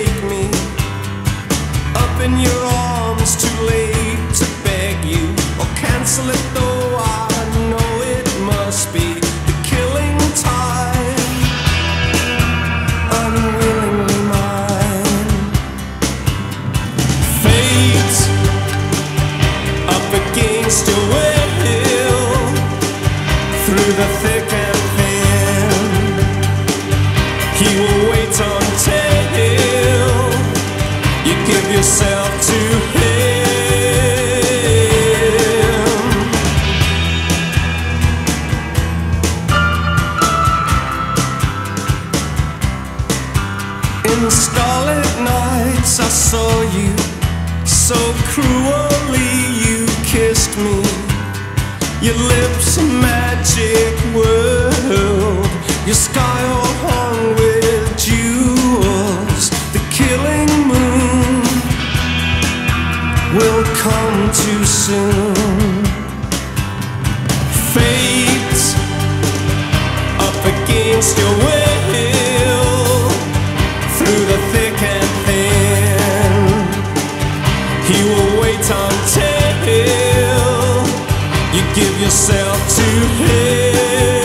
take me up in your arms, too late to beg you or cancel it, though I know it must be the killing time, unwillingly mine. Fate up against your will, through the thick and thin, he will wait until you give yourself to him. In starlit nights I saw you, so cruelly you kissed me. Your lips a magic world, your sky all hung with jewels. The killing moon will come too soon. Fate up against your will, through the thick and thin, he will wait until you give yourself to him.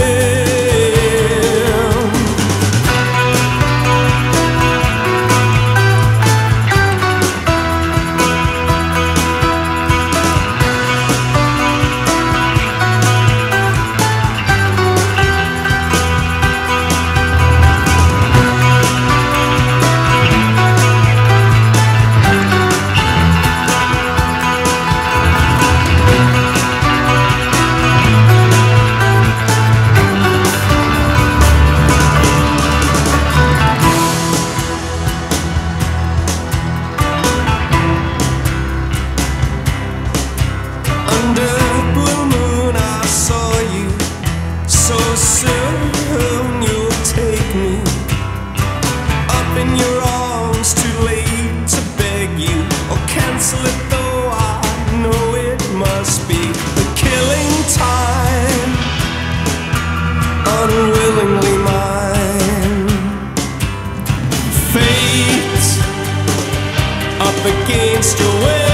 Soon you'll take me up in your arms, too late to beg you or cancel it, though I know it must be the killing time, unwillingly mine. Fate up against your will,